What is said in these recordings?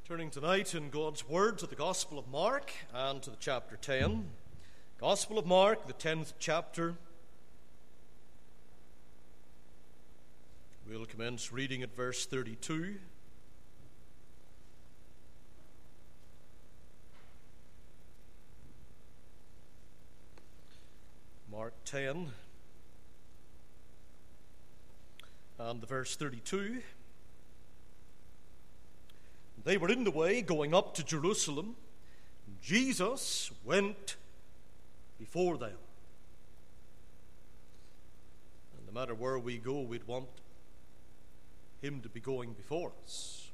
Turning tonight in God's Word to the Gospel of Mark and to the chapter 10. Gospel of Mark, the 10th chapter. We'll commence reading at verse 32. Mark 10 and the verse 32. They were in the way going up to Jerusalem. Jesus went before them. And no matter where we go, we'd want him to be going before us.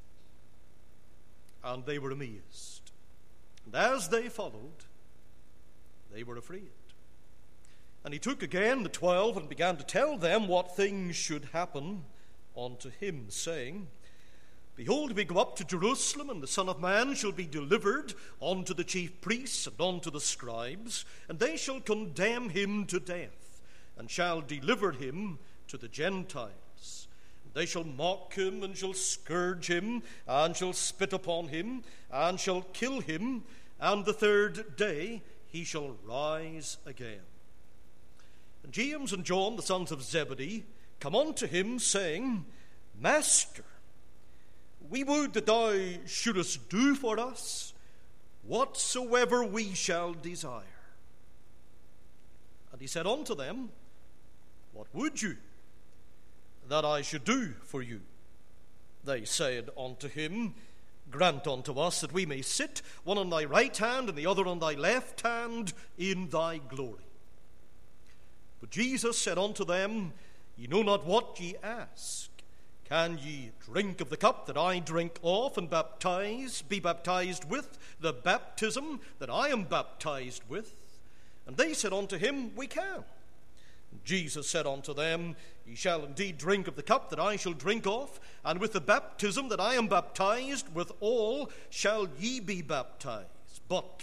And they were amazed. And as they followed, they were afraid. And he took again the 12 and began to tell them what things should happen unto him, saying, Behold, we go up to Jerusalem, and the Son of Man shall be delivered unto the chief priests and unto the scribes, and they shall condemn him to death, and shall deliver him to the Gentiles. And they shall mock him, and shall scourge him, and shall spit upon him, and shall kill him, and the third day he shall rise again. And James and John, the sons of Zebedee, come unto him, saying, Master, we would that thou shouldest do for us whatsoever we shall desire. And he said unto them, What would you that I should do for you? They said unto him, Grant unto us that we may sit, one on thy right hand and the other on thy left hand, in thy glory. But Jesus said unto them, Ye know not what ye ask. Can ye drink of the cup that I drink of, and be baptized with the baptism that I am baptized with? And they said unto him, We can. And Jesus said unto them, Ye shall indeed drink of the cup that I shall drink of, and with the baptism that I am baptized withal shall ye be baptized. But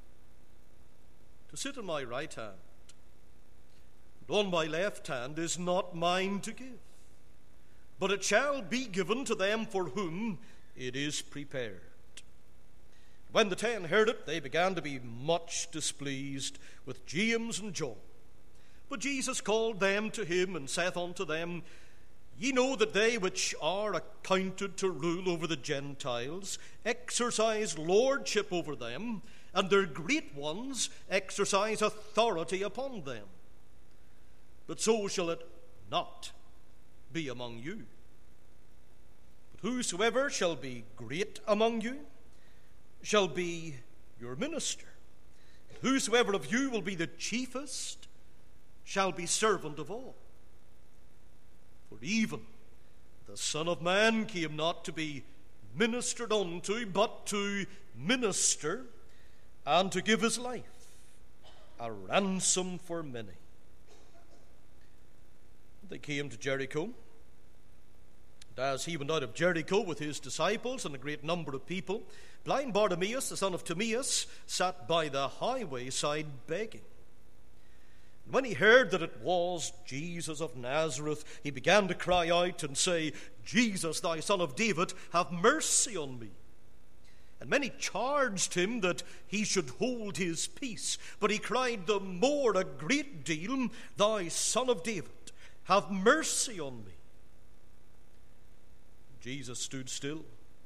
to sit on my right hand and on my left hand is not mine to give, but it shall be given to them for whom it is prepared. When the 10 heard it, they began to be much displeased with James and John. But Jesus called them to him, and saith unto them, Ye know that they which are accounted to rule over the Gentiles exercise lordship over them, and their great ones exercise authority upon them. But so shall it not be among you. But whosoever shall be great among you shall be your minister. And whosoever of you will be the chiefest shall be servant of all. For even the Son of Man came not to be ministered unto, but to minister, and to give his life a ransom for many. They came to Jericho. And as he went out of Jericho with his disciples and a great number of people, blind Bartimaeus, the son of Timaeus, sat by the highway side begging. And when he heard that it was Jesus of Nazareth, he began to cry out and say, Jesus, thy son of David, have mercy on me. And many charged him that he should hold his peace. But he cried the more a great deal, Thy son of David, have mercy on me. Jesus stood still,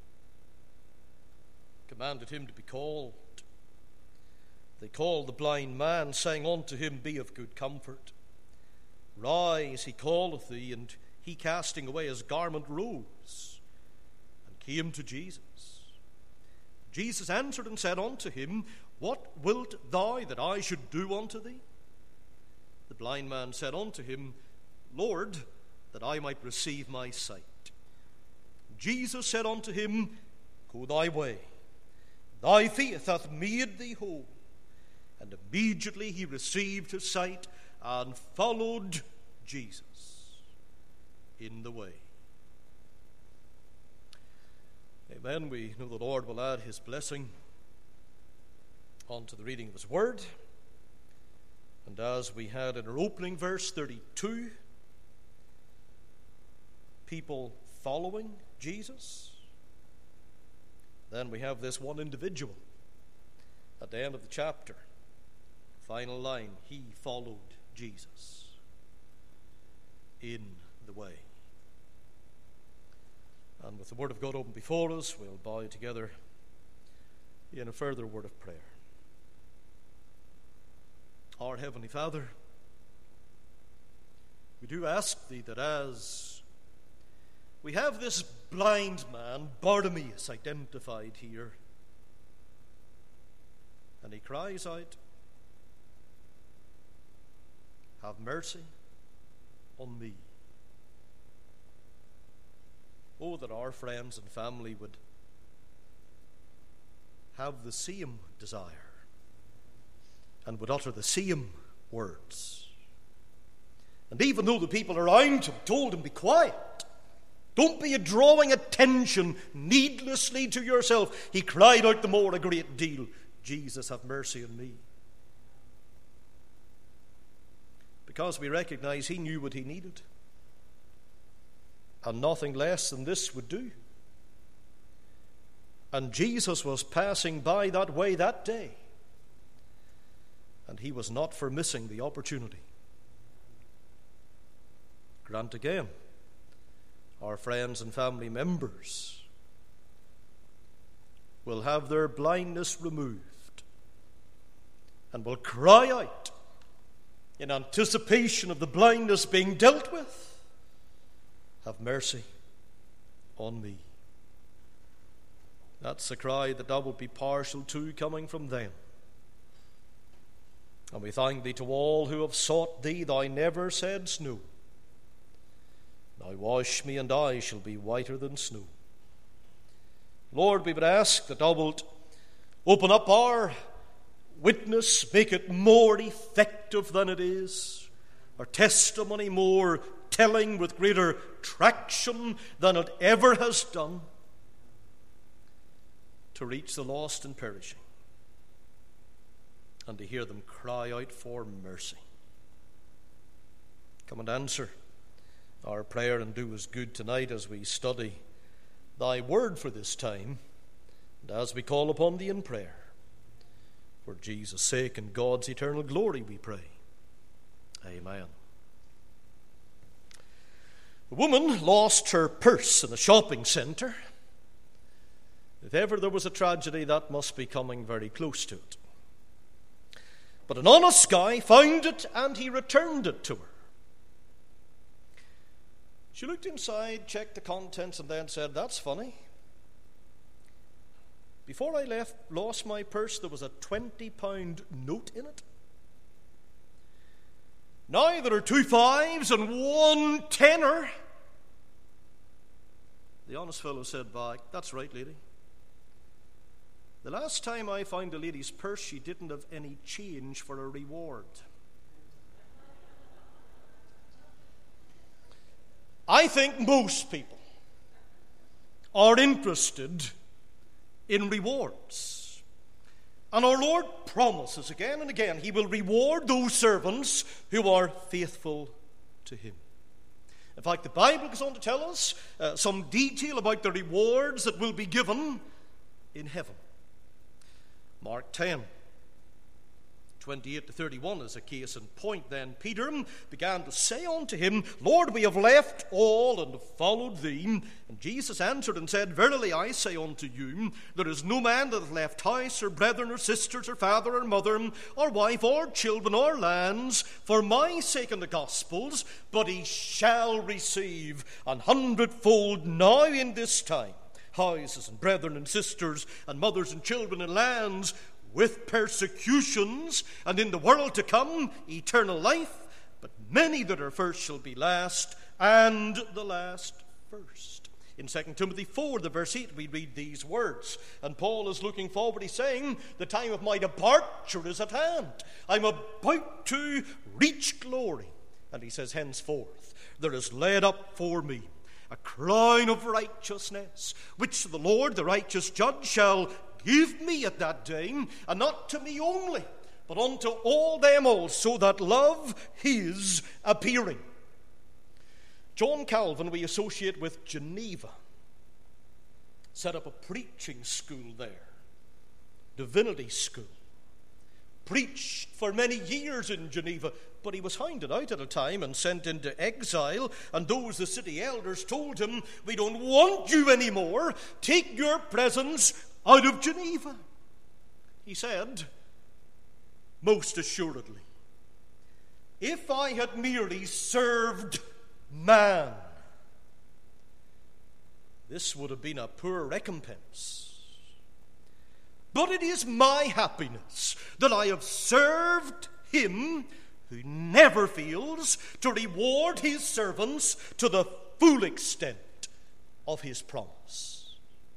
commanded him to be called. They called the blind man, saying unto him, Be of good comfort. Rise, he calleth thee. And he, casting away his garment, rose and came to Jesus. Jesus answered and said unto him, What wilt thou that I should do unto thee? The blind man said unto him, Lord, that I might receive my sight. Jesus said unto him, Go thy way, thy faith hath made thee whole. And immediately he received his sight and followed Jesus in the way. Amen. We know the Lord will add his blessing onto the reading of his word. And as we had in our opening verse 32, people following Jesus, Then we have this one individual at the end of the chapter. Final line, he followed Jesus in the way. And with the Word of God open before us, we'll bow together in a further word of prayer. Our Heavenly Father, we do ask Thee that as we have this blind man, Bartimaeus, identified here, and he cries out, "Have mercy on me." Oh, that our friends and family would have the same desire and would utter the same words. And even though the people around him told him, "Be quiet, don't be drawing attention needlessly to yourself," he cried out the more a great deal, "Jesus, have mercy on me." Because we recognize he knew what he needed, and nothing less than this would do. And Jesus was passing by that way that day, and he was not for missing the opportunity. Grant again our friends and family members will have their blindness removed and will cry out in anticipation of the blindness being dealt with, "Have mercy on me." That's the cry that thou wilt be partial to coming from them. And we thank thee to all who have sought thee. Thou never saidst no. Now wash me, and I shall be whiter than snow. Lord, we would ask that thou wilt open up our witness, make it more effective than it is, our testimony more telling with greater traction than it ever has done, to reach the lost and perishing, and to hear them cry out for mercy. Come and answer our prayer, and do us good tonight as we study thy word for this time, and as we call upon thee in prayer. For Jesus' sake and God's eternal glory we pray. Amen. The woman lost her purse in a shopping centre. If ever there was a tragedy, that must be coming very close to it. But an honest guy found it, and he returned it to her. She looked inside, checked the contents, and then said, "That's funny. Before I lost my purse, there was a £20 note in it. Now there are 2 5s and 1 tenner. The honest fellow said back, "That's right, lady. The last time I found a lady's purse, she didn't have any change for a reward." I think most people are interested in rewards. And our Lord promises again and again he will reward those servants who are faithful to him. In fact, the Bible goes on to tell us some detail about the rewards that will be given in heaven. Mark 10, 28 to 31 is a case in point. Then Peter began to say unto him, "Lord, we have left all and followed thee." And Jesus answered and said, "Verily I say unto you, there is no man that hath left house, or brethren, or sisters, or father, or mother, or wife, or children, or lands, for my sake and the gospel's, but he shall receive 100-fold now in this time, houses, and brethren, and sisters, and mothers, and children, and lands, with persecutions, and in the world to come eternal life. But many that are first shall be last, and the last first." In 2 Timothy 4, the verse 8, we read these words. And Paul is looking forward. He's saying, "The time of my departure is at hand. I'm about to reach glory." And he says, "Henceforth there is laid up for me a crown of righteousness, which the Lord, the righteous judge, shall give me at that day, and not to me only, but unto all them also that love his appearing." John Calvin we associate with Geneva. set up a preaching school there, divinity school. Preached for many years in Geneva, but he was hounded out at a time and sent into exile, and the city elders told him, "We don't want you anymore. Take your presence out of Geneva." He said, "Most assuredly, if I had merely served man, this would have been a poor recompense. But it is my happiness that I have served him who never fails to reward his servants to the full extent of his promise."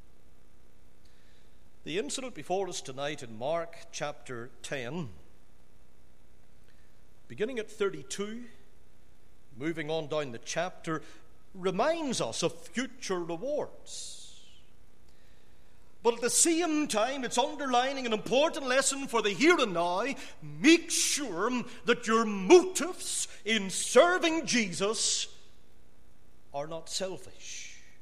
The incident before us tonight in Mark chapter 10, beginning at 32, moving on down the chapter, reminds us of future rewards. But at the same time, it's underlining an important lesson for the here and now. Make sure that your motives in serving Jesus are not selfish.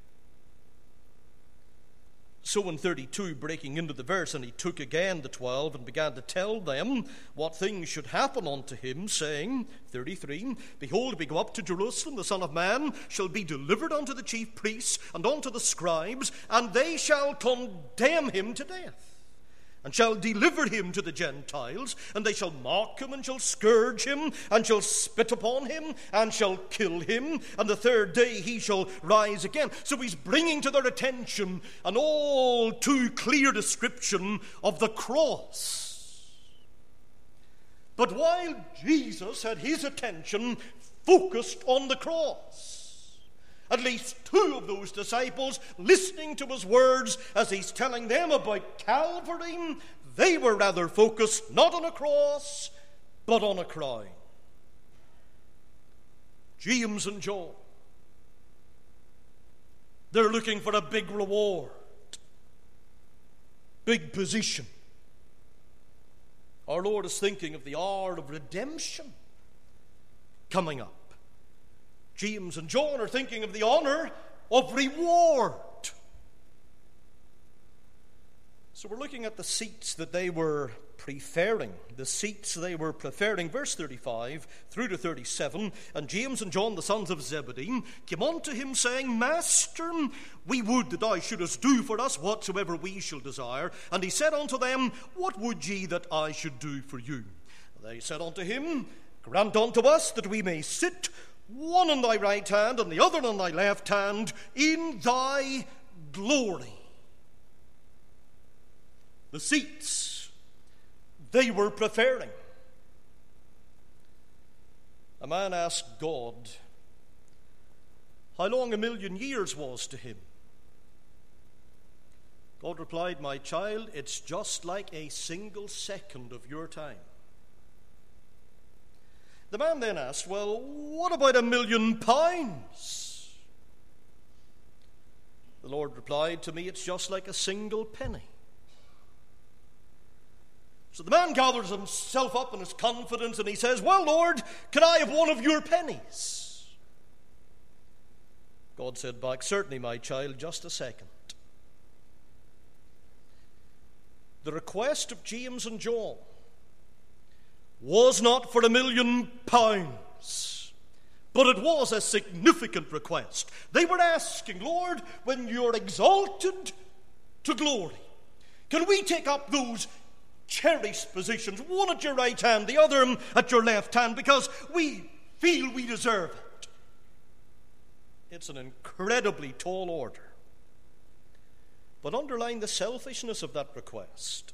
So in 32, breaking into the verse, "And he took again the 12 and began to tell them what things should happen unto him, saying," 33, "Behold, we go up to Jerusalem, the Son of Man shall be delivered unto the chief priests and unto the scribes, and they shall condemn him to death, and shall deliver him to the Gentiles, and they shall mock him, and shall scourge him, and shall spit upon him, and shall kill him, and the third day he shall rise again." So he's bringing to their attention an all too clear description of the cross. But while Jesus had his attention focused on the cross, at least two of those disciples, listening to his words as he's telling them about Calvary, they were rather focused not on a cross, but on a crown. James and John, they're looking for a big reward, big position. Our Lord is thinking of the hour of redemption coming up. James and John are thinking of the honor of reward. So we're looking at the seats that they were preferring. The seats they were preferring. Verse 35 through to 37. "And James and John, the sons of Zebedee, came unto him, saying, Master, we would that thou shouldest do for us whatsoever we shall desire. And he said unto them, What would ye that I should do for you? And they said unto him, Grant unto us that we may sit one on thy right hand and the other on thy left hand in thy glory." The seats they were preferring. A man asked God how long 1,000,000 years was to him. God replied, "My child, it's just like a single second of your time." The man then asked, "Well, what about £1,000,000? The Lord replied, "To me, it's just like a single penny." So the man gathers himself up in his confidence and he says, "Well, Lord, can I have one of your pennies?" God said back, "Certainly, my child, just a second." The request of James and John was not for £1,000,000, but it was a significant request. They were asking, "Lord, when you're exalted to glory, can we take up those cherished positions, one at your right hand, the other at your left hand, because we feel we deserve it?" It's an incredibly tall order. But underline the selfishness of that request.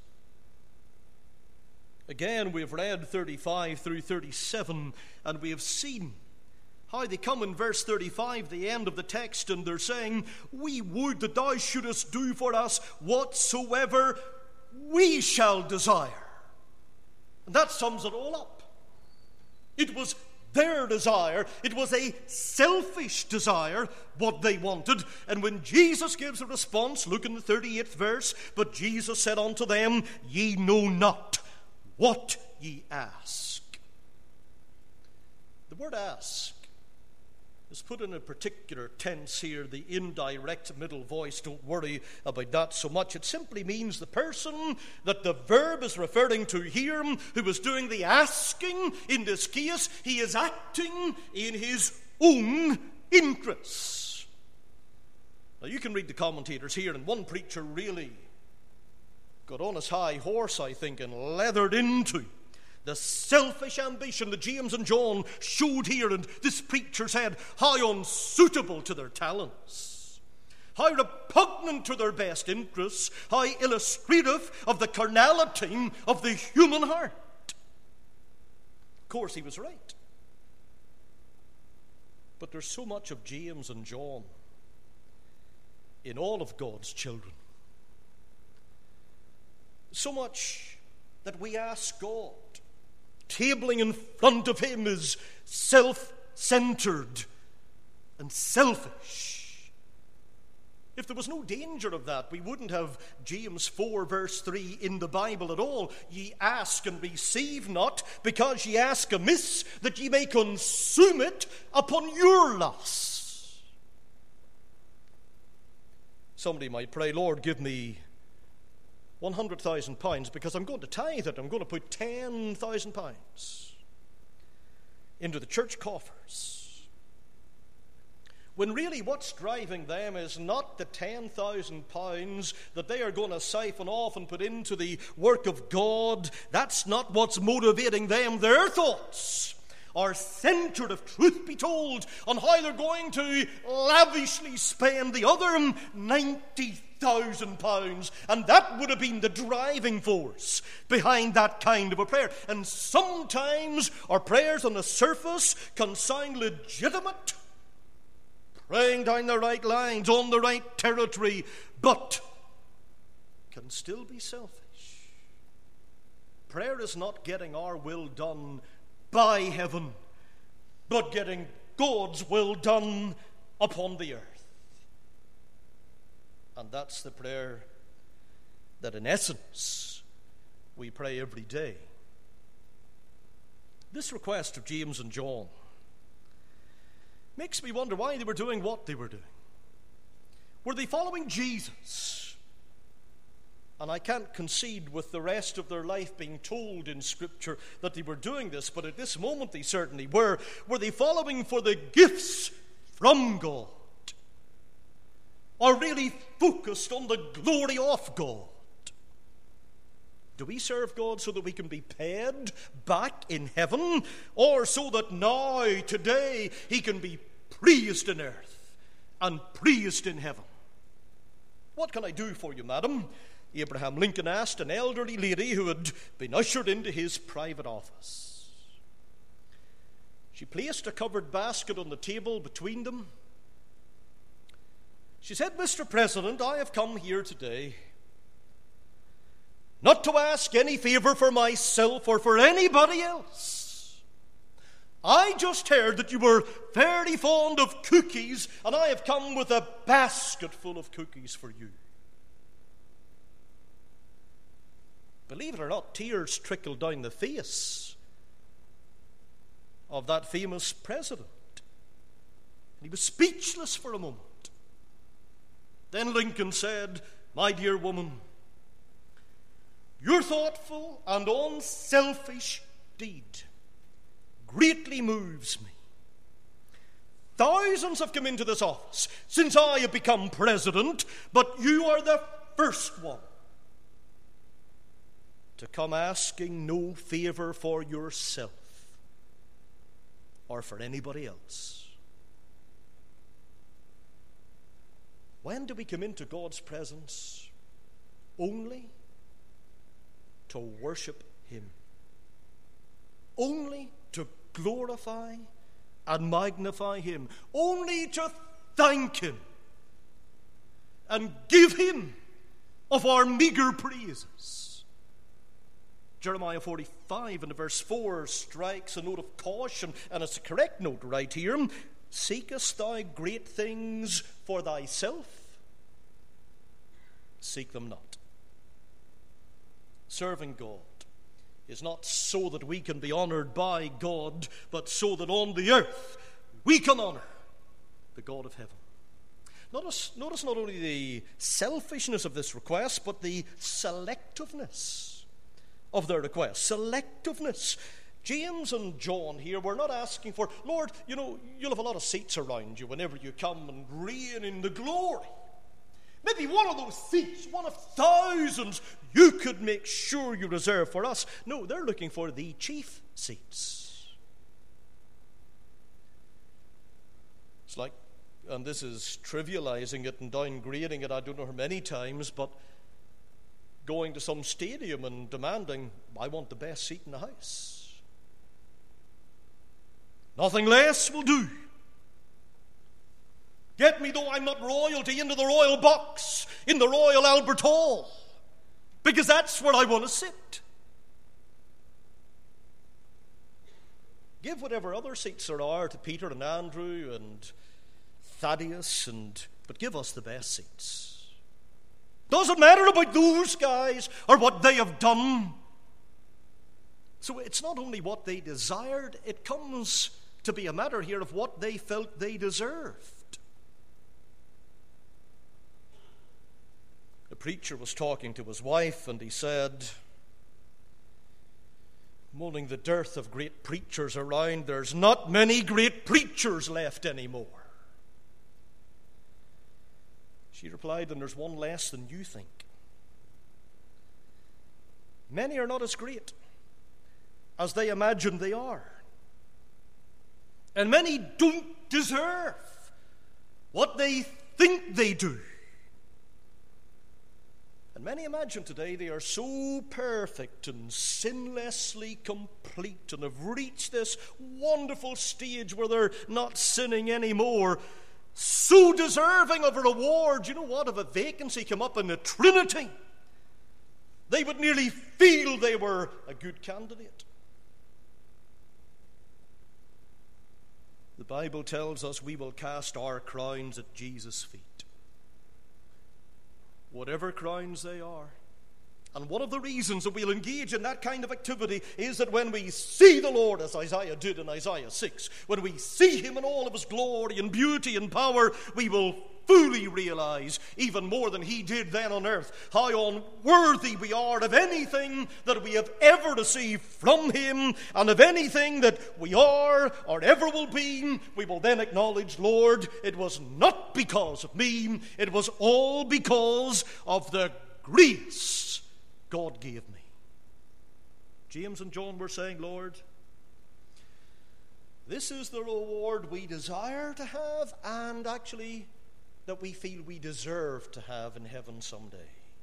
Again, we've read 35 through 37, and we have seen how they come in verse 35, the end of the text, and they're saying, "We would that thou shouldest do for us whatsoever we shall desire." And that sums it all up. It was their desire. It was a selfish desire, what they wanted. And when Jesus gives a response, look in the 38th verse, "But Jesus said unto them, Ye know not what ye ask." The word ask is put in a particular tense here, the indirect middle voice. Don't worry about that so much. It simply means the person that the verb is referring to here, who is doing the asking in this case, he is acting in his own interests. Now you can read the commentators here, and one preacher really got on his high horse, I think, and leathered into the selfish ambition that James and John showed here, and this preacher said how unsuitable to their talents, how repugnant to their best interests, how illustrative of the carnality of the human heart. Of course, he was right. But there's so much of James and John in all of God's children. So much that we ask God. Tabling in front of him is self-centered and selfish. If there was no danger of that, we wouldn't have James 4 verse 3 in the Bible at all. Ye ask and receive not, because ye ask amiss, that ye may consume it upon your lusts. Somebody might pray, Lord, give me £100,000 because I'm going to tithe it. I'm going to put £10,000 into the church coffers. When really what's driving them is not the £10,000 that they are going to siphon off and put into the work of God. That's not what's motivating them. Their thoughts are centered, if truth be told, on how they're going to lavishly spend the other £90,000, and that would have been the driving force behind that kind of a prayer. And sometimes our prayers on the surface can sound legitimate, praying down the right lines, on the right territory, but can still be selfish. Prayer is not getting our will done by heaven, but getting God's will done upon the earth. And that's the prayer that in essence we pray every day. This request of James and John makes me wonder why they were doing what they were doing. Were they following Jesus? And I can't concede with the rest of their life being told in Scripture that they were doing this, but at this moment they certainly were. Were they following for the gifts from God? Or really focused on the glory of God? Do we serve God so that we can be paid back in heaven? Or so that now, today, he can be praised in earth and praised in heaven? What can I do for you, madam? Abraham Lincoln asked an elderly lady who had been ushered into his private office. She placed a covered basket on the table between them. She said, Mr. President, I have come here today not to ask any favor for myself or for anybody else. I just heard that you were very fond of cookies, and I have come with a basket full of cookies for you. Believe it or not, tears trickled down the face of that famous president. He was speechless for a moment. Then Lincoln said, my dear woman, your thoughtful and unselfish deed greatly moves me. Thousands have come into this office since I have become president, but you are the first one to come asking no favor for yourself or for anybody else. When do we come into God's presence? Only to worship him. Only to glorify and magnify him. Only to thank him and give him of our meager praises. Jeremiah 45 and verse 4 strikes a note of caution, and it's a correct note right here. Seekest thou great things for thyself? Seek them not. Serving God is not so that we can be honored by God, but so that on the earth we can honor the God of heaven. Notice not only the selfishness of this request, but the selectiveness of their request. Selectiveness. James and John here were not asking for, Lord, you'll have a lot of seats around you whenever you come and reign in the glory. Maybe one of those seats, one of thousands, you could make sure you reserve for us. No, they're looking for the chief seats. It's like, and this is trivializing it and downgrading it, I don't know how many times, but going to some stadium and demanding, I want the best seat in the house. Nothing less will do. Get me, though I'm not royalty, into the royal box, in the Royal Albert Hall, because that's where I want to sit. Give whatever other seats there are to Peter and Andrew and Thaddeus, but give us the best seats. Doesn't matter about those guys or what they have done. So it's not only what they desired, it comes to be a matter here of what they felt they deserved. The preacher was talking to his wife, and he said, moaning the dearth of great preachers around, there's not many great preachers left anymore. She replied, then there's one less than you think. Many are not as great as they imagine they are. And many don't deserve what they think they do. And many imagine today they are so perfect and sinlessly complete and have reached this wonderful stage where they're not sinning anymore, so deserving of a reward. You know what? If a vacancy came up in the Trinity, they would nearly feel they were a good candidate. The Bible tells us we will cast our crowns at Jesus' feet. Whatever crowns they are. And one of the reasons that we'll engage in that kind of activity is that when we see the Lord, as Isaiah did in Isaiah 6, when we see him in all of his glory and beauty and power, we will fully realize, even more than he did then on earth, how unworthy we are of anything that we have ever received from him, and of anything that we are or ever will be. We will then acknowledge, Lord, it was not because of me, it was all because of the grace God gave me. James and John were saying, Lord, this is the reward we desire to have, and actually that we feel we deserve to have in heaven someday.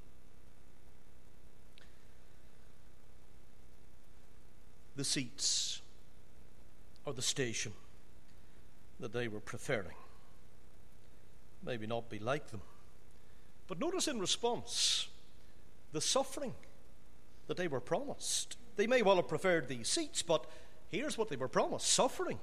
The seats or the station that they were preferring maybe not be like them. But notice in response the suffering that they were promised. They may well have preferred these seats, but here's what they were promised: suffering.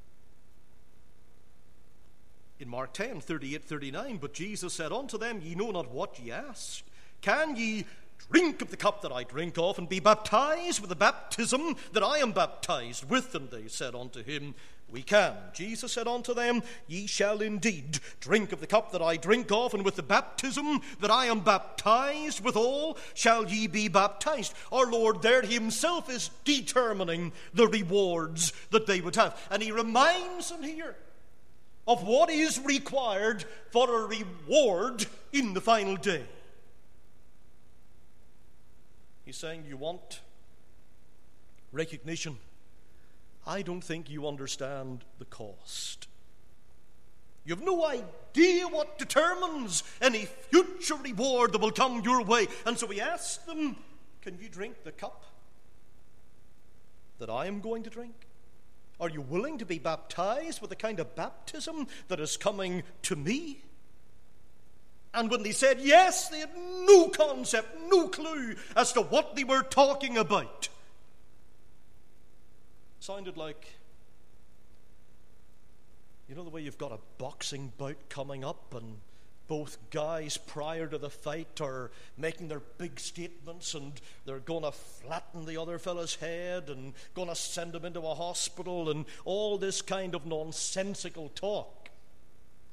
In Mark 10, 38-39, but Jesus said unto them, ye know not what ye ask. Can ye drink of the cup that I drink of, and be baptized with the baptism that I am baptized with? And they said unto him, we can. Jesus said unto them, ye shall indeed drink of the cup that I drink of, and with the baptism that I am baptized withal shall ye be baptized. Our Lord there himself is determining the rewards that they would have. And he reminds them here of what is required for a reward in the final day. He's saying, you want recognition? I don't think you understand the cost. You have no idea what determines any future reward that will come your way. And so he asked them, can you drink the cup that I am going to drink? Are you willing to be baptized with the kind of baptism that is coming to me? And when they said yes, they had no concept, no clue as to what they were talking about. It sounded like, you know, the way you've got a boxing bout coming up and both guys prior to the fight are making their big statements, and they're going to flatten the other fella's head and going to send him into a hospital and all this kind of nonsensical talk.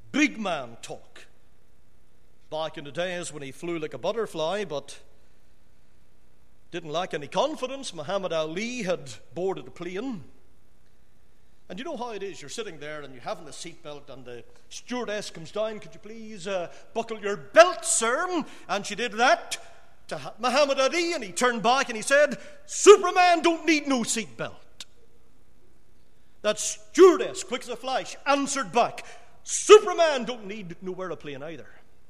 big man talk. Back in the days when he flew like a butterfly, but didn't lack any confidence, Muhammad Ali had boarded a plane. And you know how it is, you're sitting there and you're having the seatbelt and the stewardess comes down, could you please buckle your belt, sir? And she did that to Muhammad Ali, and he turned back and he said, Superman don't need no seatbelt. That stewardess, quick as a flash, answered back, Superman don't need no aeroplane either.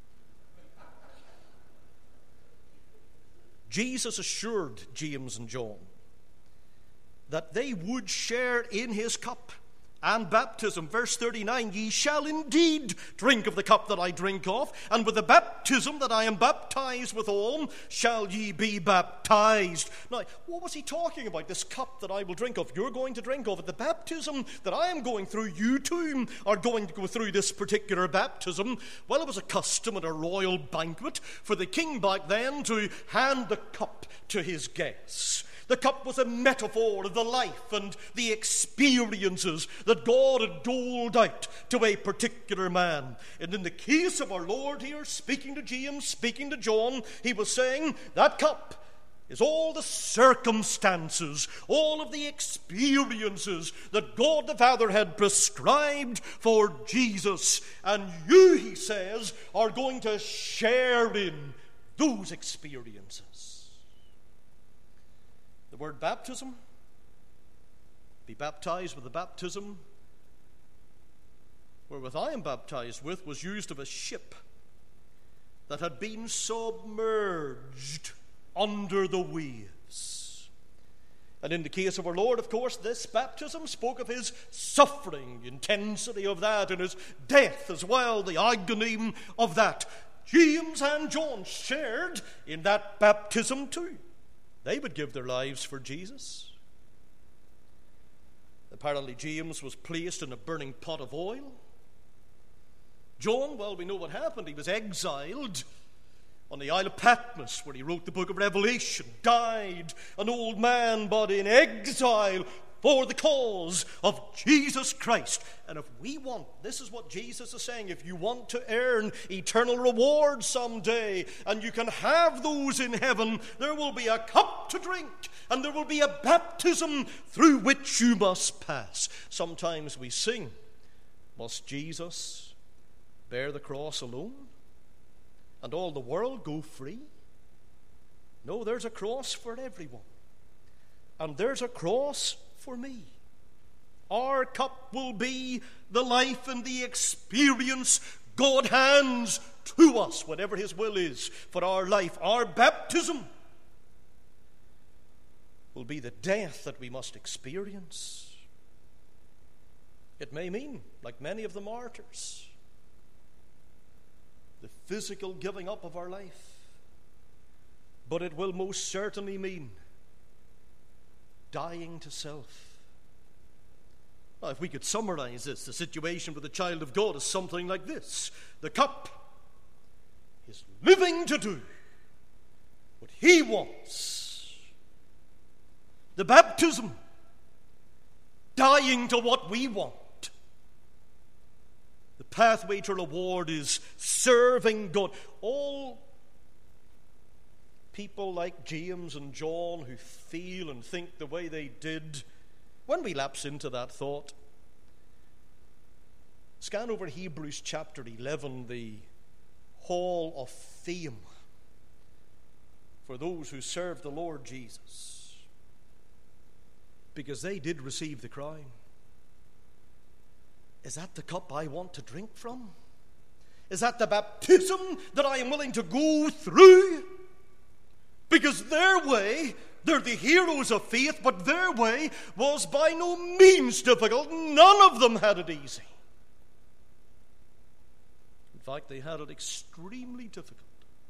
Jesus assured James and John that they would share in his cup and baptism. Verse 39, ye shall indeed drink of the cup that I drink of, and with the baptism that I am baptized withal shall ye be baptized. Now, what was he talking about? This cup that I will drink of, you're going to drink of it. The baptism that I am going through, you too are going to go through this particular baptism. Well, it was a custom at a royal banquet for the king back then to hand the cup to his guests. The cup was a metaphor of the life and the experiences that God had doled out to a particular man. And in the case of our Lord here, speaking to James, speaking to John, he was saying that cup is all the circumstances, all of the experiences that God the Father had prescribed for Jesus. And you, he says, are going to share in those experiences. The word baptism, be baptized with the baptism wherewith I am baptized with, was used of a ship that had been submerged under the waves. And in the case of our Lord, of course, this baptism spoke of his suffering, intensity of that, and his death as well, the agony of that. James and John shared in that baptism too. They would give their lives for Jesus. Apparently James was placed in a burning pot of oil. John, well, we know what happened. He was exiled on the Isle of Patmos, where he wrote the book of Revelation. Died an old man, but in exile for the cause of Jesus Christ. And if we want, this is what Jesus is saying, if you want to earn eternal reward someday, and you can have those in heaven, there will be a cup to drink, and there will be a baptism through which you must pass. Sometimes we sing, must Jesus bear the cross alone, and all the world go free? No, there's a cross for everyone. And there's a cross for me. Our cup will be the life and the experience God hands to us, whatever his will is for our life. Our baptism will be the death that we must experience. It may mean, like many of the martyrs, the physical giving up of our life, but it will most certainly mean dying to self. Now, if we could summarize this, the situation with the child of God is something like this. The cup is living to do what he wants. The baptism, dying to what we want. The pathway to reward is serving God. All people like James and John who feel and think the way they did, when we lapse into that thought, scan over Hebrews chapter 11, the hall of fame for those who serve the Lord Jesus, because they did receive the crown. Is that the cup I want to drink from? Is that the baptism that I am willing to go through? Because their way, they're the heroes of faith, but their way was by no means difficult. None of them had it easy. In fact, they had it extremely difficult.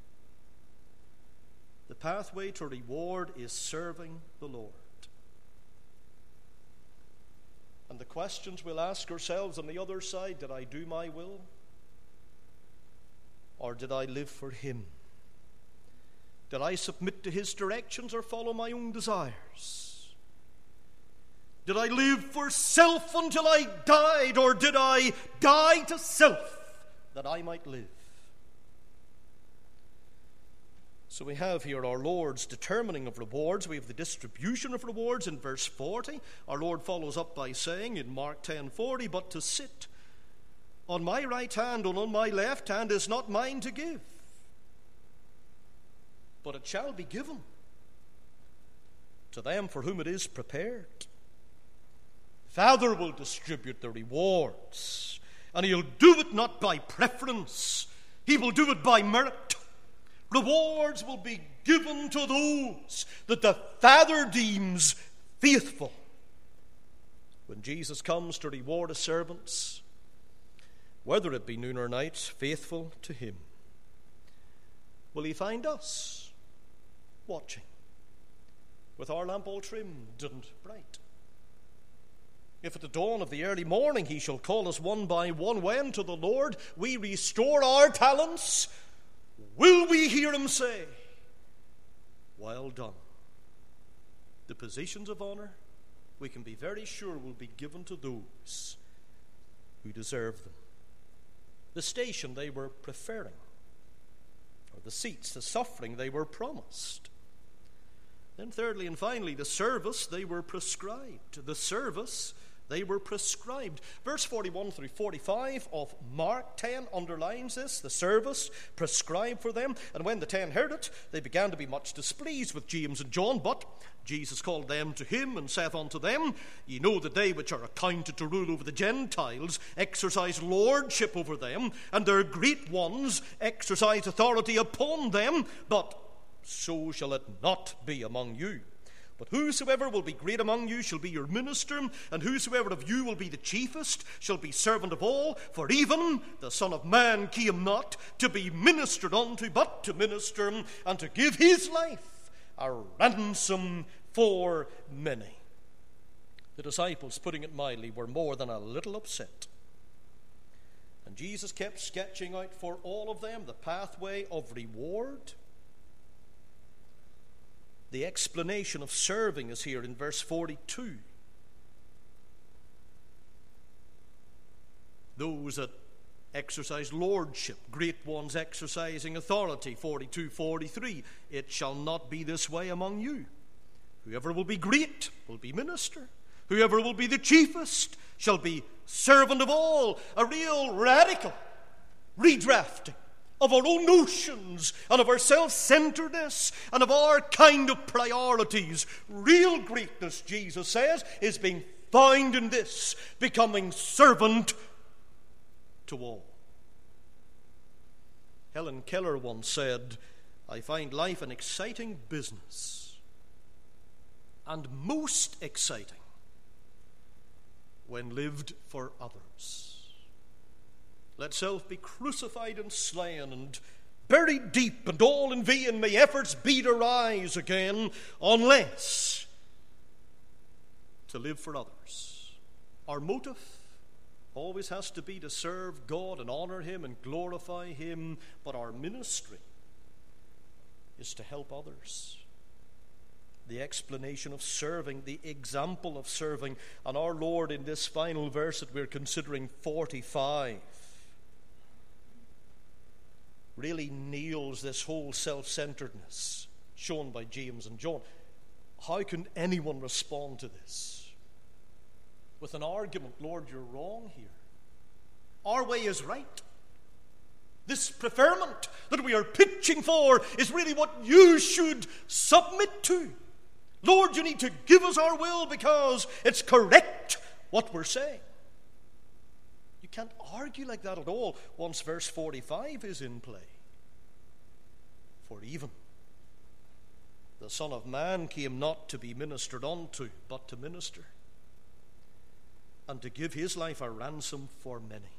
The pathway to reward is serving the Lord. And the questions we'll ask ourselves on the other side, did I do my will? Or did I live for him? Did I submit to his directions or follow my own desires? Did I live for self until I died, or did I die to self that I might live. So we have here our Lord's determining of rewards. We have the distribution of rewards in verse 40. Our Lord follows up by saying in Mark 10:40, "But to sit on my right hand and on my left hand is not mine to give, but it shall be given to them for whom it is prepared." Father will distribute the rewards, and he'll do it not by preference. He will do it by merit. Rewards will be given to those that the Father deems faithful. When Jesus comes to reward his servants, whether it be noon or night, faithful to him, will he find us watching, with our lamp all trimmed and bright? If at the dawn of the early morning he shall call us one by one, when to the Lord we restore our talents, will we hear him say, "Well done"? The positions of honor, we can be very sure, will be given to those who deserve them. The station they were preferring, or the seats, the suffering they were promised. Then thirdly and finally, the service they were prescribed. The service they were prescribed. Verse 41 through 45 of Mark 10 underlines this, the service prescribed for them. "And when the 10 heard it, they began to be much displeased with James and John. But Jesus called them to him and saith unto them, Ye know that they which are accounted to rule over the Gentiles exercise lordship over them, and their great ones exercise authority upon them. But so shall it not be among you. But whosoever will be great among you shall be your minister, and whosoever of you will be the chiefest shall be servant of all. For even the Son of Man came not to be ministered unto, but to minister, and to give his life a ransom for many." The disciples, putting it mildly, were more than a little upset. And Jesus kept sketching out for all of them the pathway of reward. The explanation of serving is here in verse 42. Those that exercise lordship, great ones exercising authority, 42-43. "It shall not be this way among you. Whoever will be great will be minister. Whoever will be the chiefest shall be servant of all." A real radical redrafting of our own notions and of our self-centeredness and of our kind of priorities. Real greatness, Jesus says, is being found in this, becoming servant to all. Helen Keller once said, "I find life an exciting business, and most exciting when lived for others. Let self be crucified and slain and buried deep, and all in vain may efforts be to rise again, unless to live for others." Our motive always has to be to serve God and honor him and glorify him, but our ministry is to help others. The explanation of serving, the example of serving, and our Lord in this final verse that we're considering, 45, really nails this whole self-centeredness shown by James and John. How can anyone respond to this? With an argument, "Lord, you're wrong here. Our way is right. This preferment that we are pitching for is really what you should submit to. Lord, you need to give us our will because it's correct what we're saying." You can't argue like that at all once verse 45 is in play. "For even the Son of Man came not to be ministered unto, but to minister, and to give his life a ransom for many."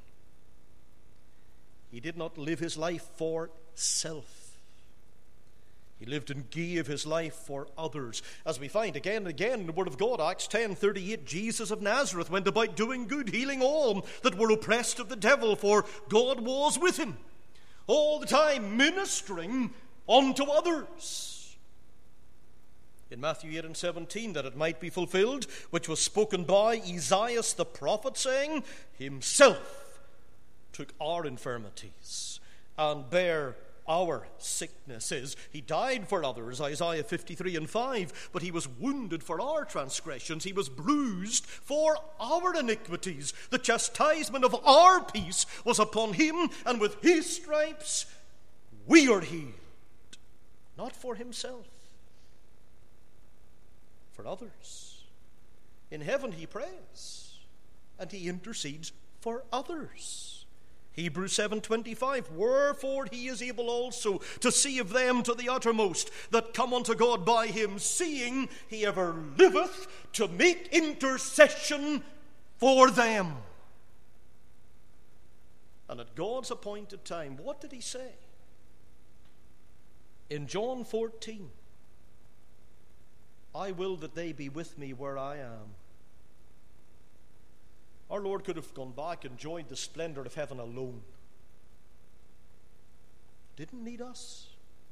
He did not live his life for self. He lived and gave his life for others. As we find again and again in the Word of God, Acts 10:38, Jesus of Nazareth went about doing good, healing all that were oppressed of the devil, for God was with him. All the time ministering unto others. In Matthew 8:17, that it might be fulfilled, which was spoken by Isaiah the prophet, saying, "Himself took our infirmities and bare our sicknesses. He died for others, Isaiah 53:5, but he was wounded for our transgressions. He was bruised for our iniquities. The chastisement of our peace was upon him, and with his stripes we are healed. Not for himself, for others. In heaven he prays, and he intercedes for others. Hebrews 7:25, wherefore he is able also to save them to the uttermost that come unto God by him, seeing he ever liveth to make intercession for them. And at God's appointed time, what did he say? In John 14, I will that they be with me where I am. Our Lord could have gone back and enjoyed the splendor of heaven alone. Didn't need us.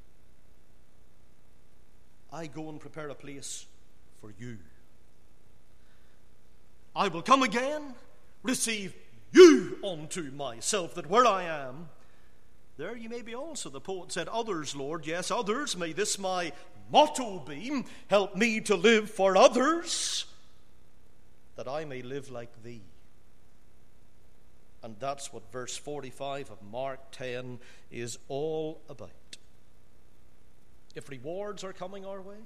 I go and prepare a place for you. I will come again, receive you unto myself, that where I am, there you may be also. The poet said, others, Lord, yes, others. May this my motto be. Help me to live for others, that I may live like thee. And that's what verse 45 of Mark 10 is all about. If rewards are coming our way,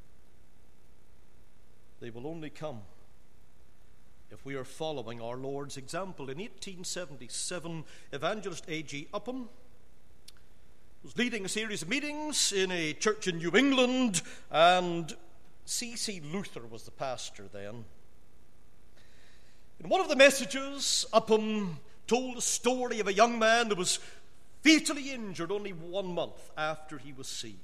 they will only come if we are following our Lord's example. In 1877, evangelist A.G. Upham was leading a series of meetings in a church in New England, and C.C. Luther was the pastor then. In one of the messages, Upham told a story of a young man who was fatally injured only 1 month after he was saved.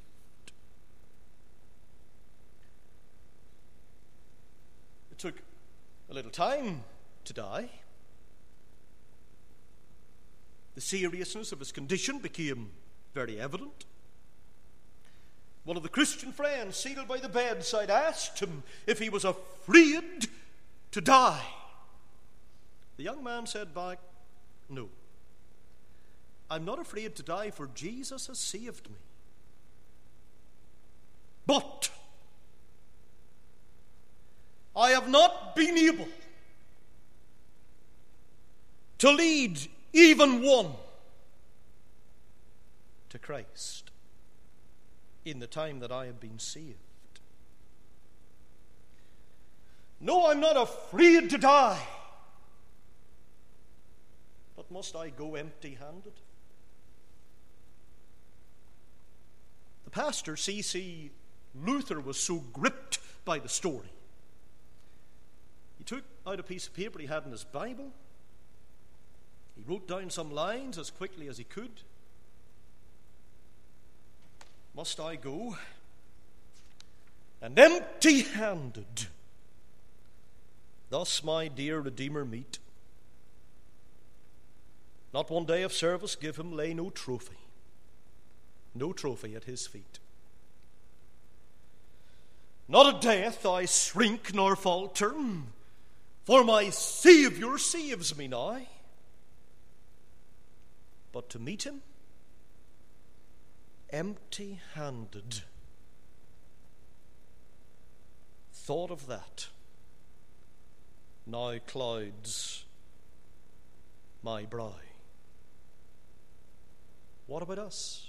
It took a little time to die. The seriousness of his condition became very evident. One of the Christian friends seated by the bedside asked him if he was afraid to die. The young man said back, no, I'm not afraid to die, for Jesus has saved me. But I have not been able to lead even one to Christ in the time that I have been saved. No, I'm not afraid to die. But must I go empty-handed? The pastor, C.C. Luther, was so gripped by the story. He took out a piece of paper he had in his Bible. He wrote down some lines as quickly as he could. Must I go and empty-handed thus my dear Redeemer meet? Not one day of service give him, lay no trophy at his feet. Not a death I shrink nor falter, for my Saviour saves me now. But to meet him empty-handed, thought of that now clouds my brow. What about us?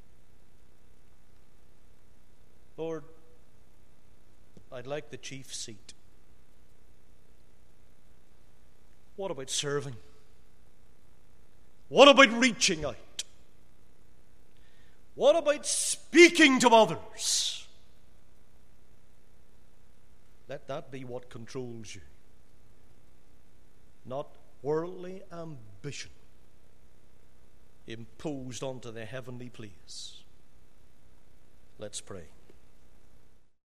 Lord, I'd like the chief seat. What about serving? What about reaching out? What about speaking to others? Let that be what controls you, not worldly ambition imposed onto the heavenly place. Let's pray.